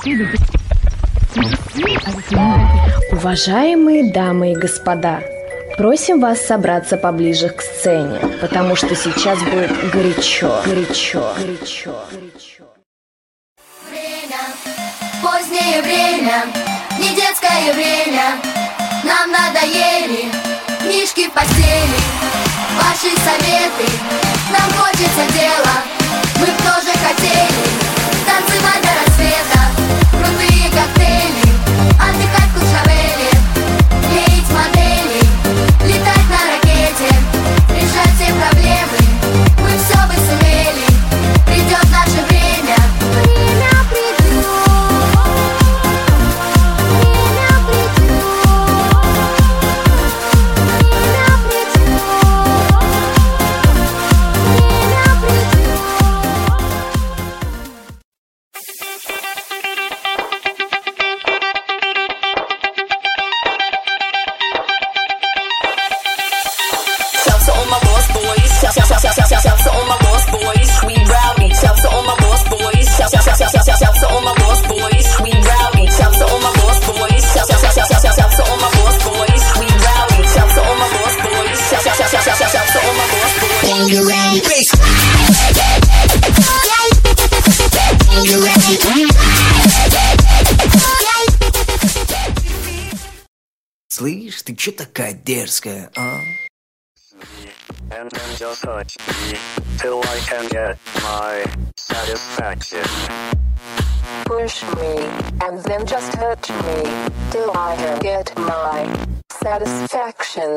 Уважаемые дамы и господа, просим вас собраться поближе к сцене, потому что сейчас будет горячо. Время, позднее время, не детское время. Нам надоели книжки в постели, ваши советы. Нам хочется дела, мы б тоже хотели танцевать до рассвета, крутые коктейли, отдыхать в Куршавеле, клеить модели, летать на ракете, решать все проблемы. Мы все бы сумели, придет наше время. Время придет, время придет, время придет, время Shouts to all my lost boys. Shouts to all my lost boys. We rowdy. Shouts to all my lost boys. Shouts to all my lost boys. We rowdy. Shouts to all my lost boys. Shouts to all my lost boys. We rowdy. Shouts to all my lost boys. Shouts to all my lost boys. Are you ready? Are you ready? Слышь, ты чё такая дерзкая, а? And then just touch me till I can get my satisfaction. Push me, and then just touch me till I can get my satisfaction.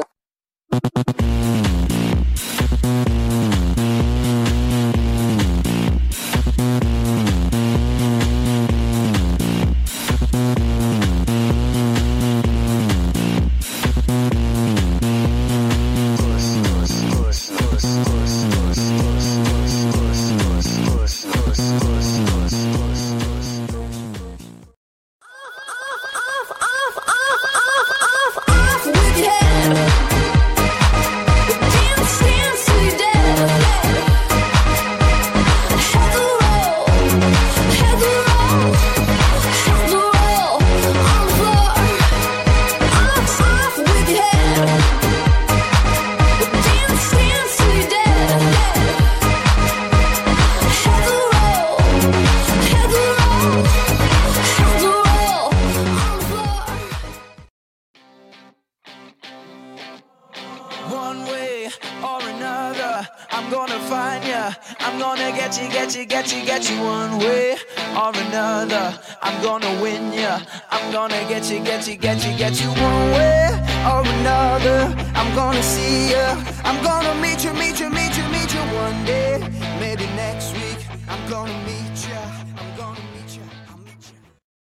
One way or another, I'm gonna find ya. I'm gonna get you one way or another. I'm gonna win ya. I'm gonna get you one way or another. I'm gonna see ya. I'm gonna meet you one day. Maybe next week. I'm gonna meet ya. I'm gonna meet ya. I'll meet ya.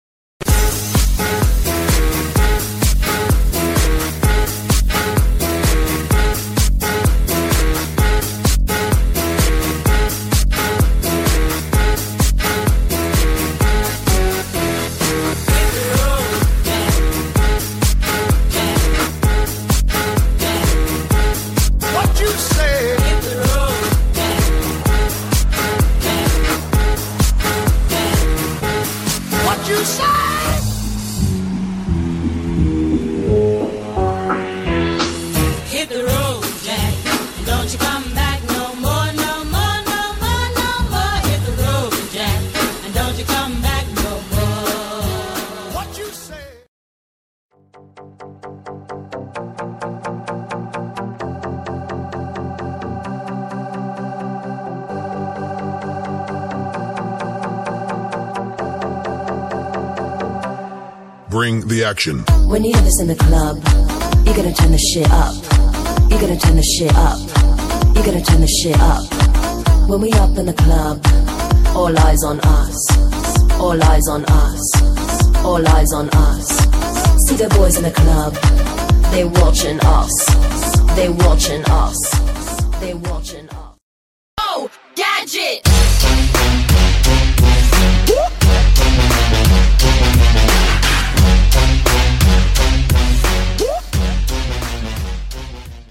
Bring the action. When you have this in the club, you're gonna turn the shit up. You're gonna turn the shit up. You're gonna turn the shit up. When we up in the club, all eyes on us. All eyes on us. All eyes on us. See the boys in the club, they watching us. They watching us. They watching us.